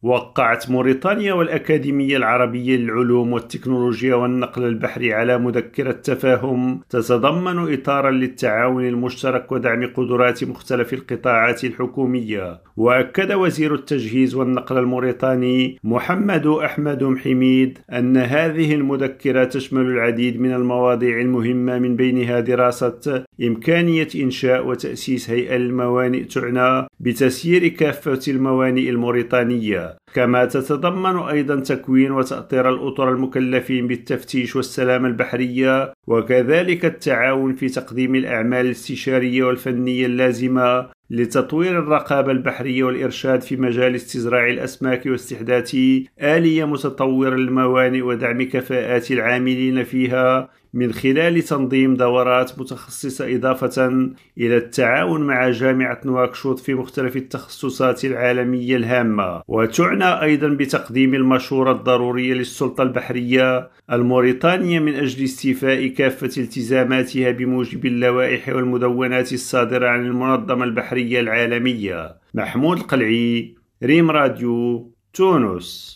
وقعت موريتانيا والأكاديمية العربية للعلوم والتكنولوجيا والنقل البحري على مذكرة تفاهم تتضمن إطارا للتعاون المشترك ودعم قدرات مختلف القطاعات الحكومية. وأكد وزير التجهيز والنقل الموريتاني محمد أحمد محميد أن هذه المذكرة تشمل العديد من المواضيع المهمة، من بينها دراسة إمكانية إنشاء وتأسيس هيئة الموانئ تعنى بتسيير كافة الموانئ الموريتانية، كما تتضمن أيضا تكوين وتأطير الأطر المكلفين بالتفتيش والسلامة البحرية، وكذلك التعاون في تقديم الأعمال الاستشارية والفنية اللازمة لتطوير الرقابة البحرية والإرشاد في مجال استزراع الأسماك واستحداث آلية متطورة للموانئ ودعم كفاءات العاملين فيها من خلال تنظيم دورات متخصصة، إضافة إلى التعاون مع جامعة نواكشوط في مختلف التخصصات العالمية الهامة. وتعنى أيضا بتقديم المشورة الضرورية للسلطة البحرية الموريتانية من أجل استيفاء كافة التزاماتها بموجب اللوائح والمدونات الصادرة عن المنظمة البحرية العالمية. محمود القلعي، ريم راديو، تونس.